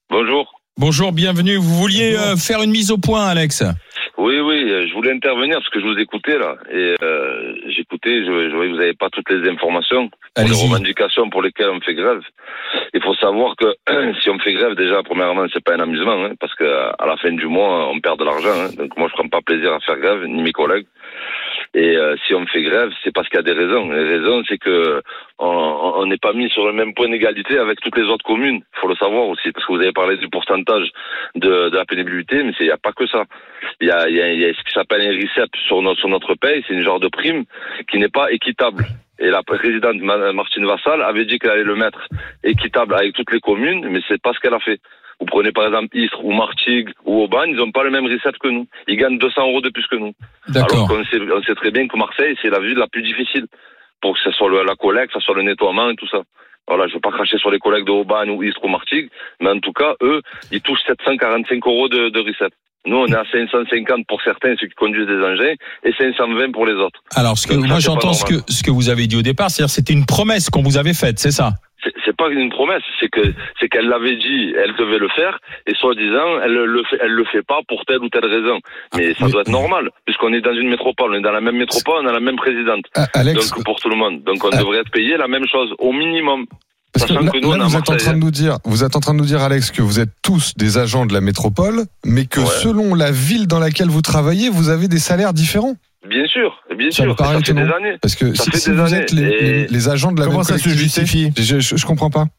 Bonjour. Bonjour, bienvenue. Vous vouliez faire une mise au point, Alex ? Oui, je voulais intervenir parce que je vous écoutais là. Et j'écoutais, je voyais que vous n'avez pas toutes les informations pour les revendications pour lesquelles on fait grève. Il faut savoir que si on fait grève, déjà, premièrement, c'est pas un amusement, parce que à la fin du mois, on perd de l'argent. Donc moi, je prends pas plaisir à faire grève, ni mes collègues. Et si on fait grève, c'est parce qu'il y a des raisons. Les raisons, c'est que on n'est pas mis sur le même point d'égalité avec toutes les autres communes. Il faut le savoir aussi, parce que vous avez parlé du pourcentage de la pénibilité, mais il n'y a pas que ça. Il y a ce qui s'appelle un RICEP sur notre paye, c'est une genre de prime qui n'est pas équitable. Et la présidente Martine Vassal avait dit qu'elle allait le mettre équitable avec toutes les communes, mais c'est pas ce qu'elle a fait. Vous prenez par exemple Istres ou Martigues ou Aubagne, ils n'ont pas le même RICEP que nous. Ils gagnent 200 € de plus que nous. D'accord. Alors qu'on sait très bien que Marseille, c'est la ville la plus difficile pour que ce soit la collecte, que ce soit le nettoiement et tout ça. Voilà, je veux pas cracher sur les collègues de Aubagne ou Istres ou Martigues, mais en tout cas, eux, ils touchent 745 € de RICEP. Nous, on est à 550 pour certains, ceux qui conduisent des engins, et 520 pour les autres. Alors, moi, j'entends ce que vous avez dit au départ, c'est-à-dire c'était une promesse qu'on vous avait faite, c'est ça ? C'est pas une promesse, c'est qu'elle l'avait dit, elle devait le faire, et soi-disant, elle le fait pas pour telle ou telle raison. Mais ça doit être normal, puisqu'on est dans une métropole, on est dans la même métropole, on a la même présidente. Alex, donc pour tout le monde. Donc on devrait être payé la même chose, au minimum. Parce que là, vous êtes en train de nous dire, Alex, que vous êtes tous des agents de la métropole, mais que selon la ville dans laquelle vous travaillez, vous avez des salaires différents. Bien sûr. Ça fait des années. Parce que si vous êtes les agents de la même collectivité, comment ça se justifie ? Je comprends pas.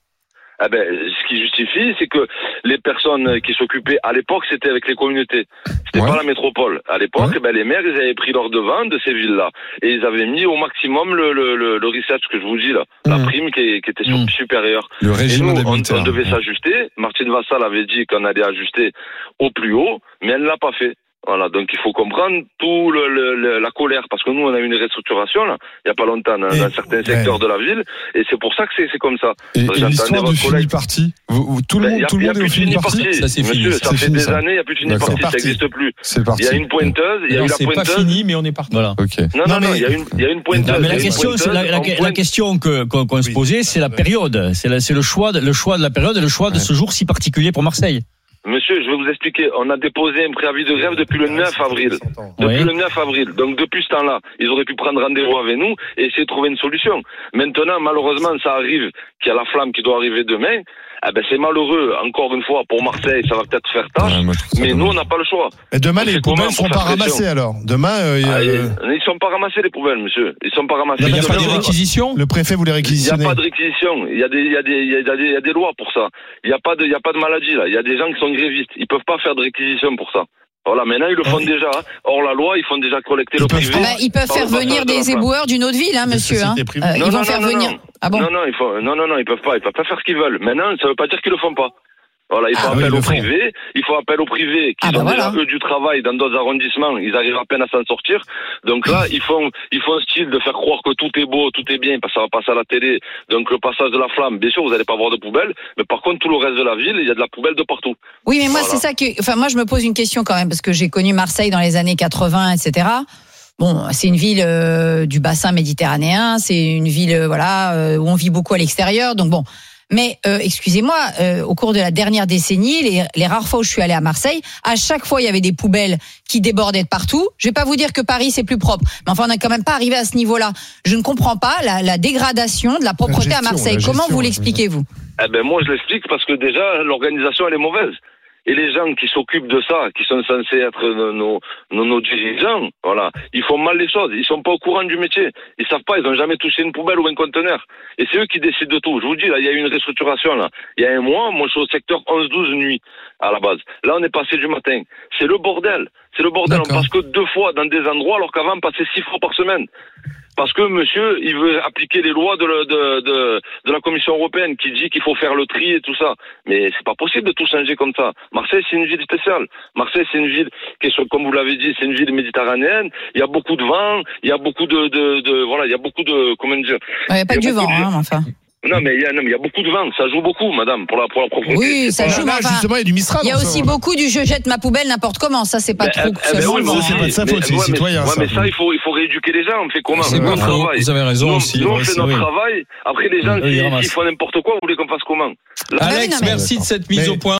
Ce qui justifie, c'est que les personnes qui s'occupaient à l'époque, c'était avec les communautés. C'était pas la métropole. À l'époque, les maires, ils avaient pris leur devant de ces villes-là. Et ils avaient mis au maximum le research que je vous dis là. La prime qui était supérieure. Le régime indemnitaire. On devait s'ajuster. Martine Vassal avait dit qu'on allait ajuster au plus haut, mais elle ne l'a pas fait. Voilà, donc il faut comprendre tout la colère, parce que nous on a eu une restructuration là, il y a pas longtemps dans certains secteurs de la ville, et c'est pour ça que c'est comme ça. Et l'histoire du fini parti, tout le monde est au fini parti. Ça c'est fini. Ça fait des années, il n'y a plus de fini parti, ça n'existe plus. C'est parti. Il y a une pointeuse, il y a eu la pointeuse. C'est pas fini, mais on est parti. Voilà. Okay. Non, il y a une pointeuse. Mais la question qu'on se posait, c'est la période, c'est le choix de la période et le choix de ce jour si particulier pour Marseille. Monsieur, je vais vous expliquer. On a déposé un préavis de grève depuis le 9 avril. Le 9 avril. Donc, depuis ce temps-là, ils auraient pu prendre rendez-vous avec nous et essayer de trouver une solution. Maintenant, malheureusement, ça arrive qu'il y a la flamme qui doit arriver demain. C'est malheureux. Encore une fois, pour Marseille, ça va peut-être faire tâche. Mais nous, on n'a pas le choix. Et demain, les poubelles ne seront pas ramassées, alors. Demain, ils sont pas ramassés, les poubelles, monsieur. Ils sont pas ramassés. Il n'y a pas de réquisition? Le préfet voulait réquisitionner. Il n'y a pas de réquisition. Il y a des lois pour ça. Il n'y a pas de maladie, là. Il y a des gens qui sont grévistes. Ils peuvent pas faire de réquisition pour ça. Voilà, maintenant ils le font déjà. Hors la loi, ils font déjà collecter le privé. Ils peuvent faire venir des éboueurs d'une autre ville, monsieur. Ils vont faire venir. Ah bon? Non, ils peuvent pas. Ils peuvent pas faire ce qu'ils veulent. Maintenant, ça veut pas dire qu'ils le font pas. Voilà, il faut appel au privé. Il faut appel au privé qui ont déjà eux du travail dans d'autres arrondissements. Ils arrivent à peine à s'en sortir. Donc là, ils font un style de faire croire que tout est beau, tout est bien, parce que ça va passer à la télé. Donc le passage de la flamme, bien sûr, vous n'allez pas avoir de poubelle, mais par contre tout le reste de la ville, il y a de la poubelle de partout. Oui, mais moi c'est ça moi je me pose une question quand même, parce que j'ai connu Marseille dans les années 80, etc. Bon, c'est une ville du bassin méditerranéen, c'est une ville où on vit beaucoup à l'extérieur, donc bon. Mais excusez-moi, au cours de la dernière décennie, les rares fois où je suis allée à Marseille, à chaque fois il y avait des poubelles qui débordaient de partout. Je vais pas vous dire que Paris c'est plus propre, mais enfin on n'est quand même pas arrivé à ce niveau-là. Je ne comprends pas la dégradation de la propreté à Marseille. Comment vous l'expliquez-vous ? Moi je l'explique parce que déjà l'organisation elle est mauvaise. Et les gens qui s'occupent de ça, qui sont censés être nos dirigeants, voilà, ils font mal les choses. Ils sont pas au courant du métier. Ils savent pas, ils ont jamais touché une poubelle ou un conteneur. Et c'est eux qui décident de tout. Je vous dis, là, il y a eu une restructuration, là. Il y a un mois, moi, je suis au secteur 11-12 nuit, à la base. Là, on est passé du matin. C'est le bordel. On passe que 2 fois dans des endroits, alors qu'avant, on passait 6 fois par semaine. Parce que monsieur, il veut appliquer les lois de la Commission européenne qui dit qu'il faut faire le tri et tout ça. Mais c'est pas possible de tout changer comme ça. Marseille, c'est une ville spéciale. Marseille, c'est une ville qui est, comme vous l'avez dit, c'est une ville méditerranéenne. Il y a beaucoup de vent, il y a beaucoup il y a beaucoup de, comment dire. Il n'y a pas que du vent, enfin. Non, mais il y a beaucoup de vent. Ça joue beaucoup, madame, pour la propreté. Oui, ça joue. Justement, il y a du Mistral. Il y a aussi beaucoup du je jette ma poubelle n'importe comment. Ça, c'est pas trop. C'est pas de sa faute, c'est les citoyens. Mais ça, il faut rééduquer les gens. On fait comment? C'est bon, vous avez raison aussi. Nous, on fait notre travail. Après, les gens, s'ils font n'importe quoi, vous voulez qu'on fasse comment? Alex, merci de cette mise au point.